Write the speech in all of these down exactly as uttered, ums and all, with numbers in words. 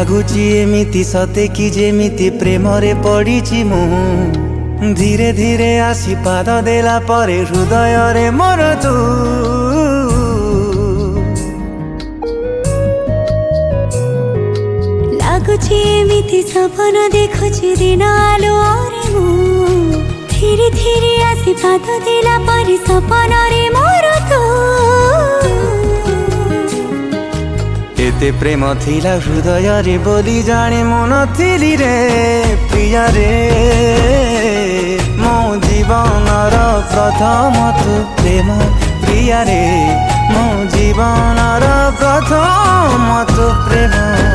लगुची एमिति सते कि जेमिति प्रेम रे पड़ीची मु धीरे धीरे आसी पाद देला परे हृदय रे मोर तू लगुची एमिति सपन देखुची दिन आलो रे मु धीरे धीरे आसी पाद देला परे सपन रे मोर तू एते प्रेम थिला हृदय रे बोली जाने मु नथिली रे प्रिया रे मो जीवन रो प्रथम तू प्रेम प्रिया रे मो जीवन रो प्रथम तू प्रेम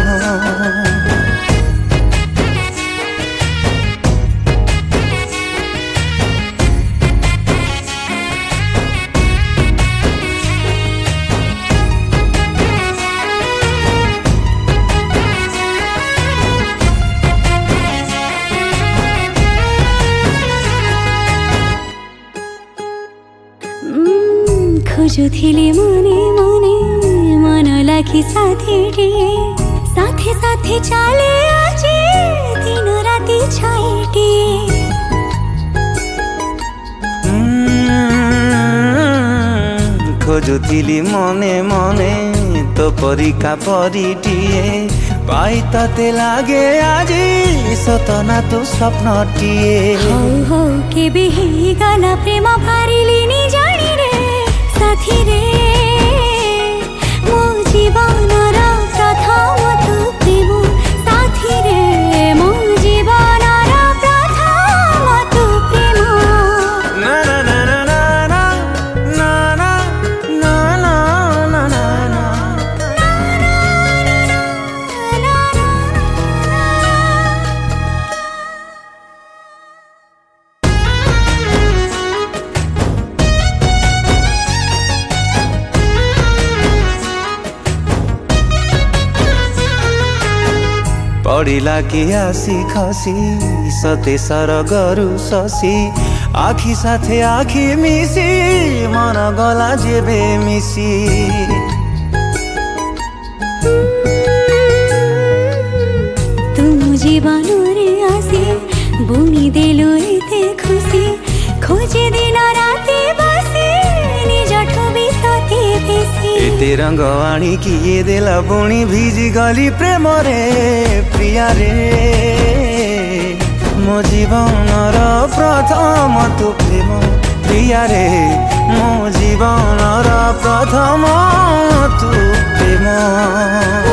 खोजुथिले मने मने मन लागी साथीटिए साथे साथे चाले आजे दिन राति छाइटिए खोजुथिली मने मने तो परिका परिटिए पाई तते लागे आजी सतना तो स्वप्नटिए हो हो केबे हे गला प्रेम पारिलिनी जानी रे साथी रे मो जीवन रो प्रथम तू प्रेम साथी रे मो जीवन रो प्रथम तू प्रेम ना ना ना ना ना ना ना ना ना ना ना ना पड़िला कि आसी खसी सते सर गरु शशी आखि साथे आखि मिसी मन गला जेबे मिसी तुम जीवन रे आसी बुनी देलु एते खुशी खोजे दिन राति बसी निज ठुबी तते बेसी एते रंग आणी किए देला बुणी भिजी गली प्रेम रे प्रिया रे मो जीवन रो प्रथम तू प्रेम प्रिया रे मो जीवन रो प्रथम तू प्रेम।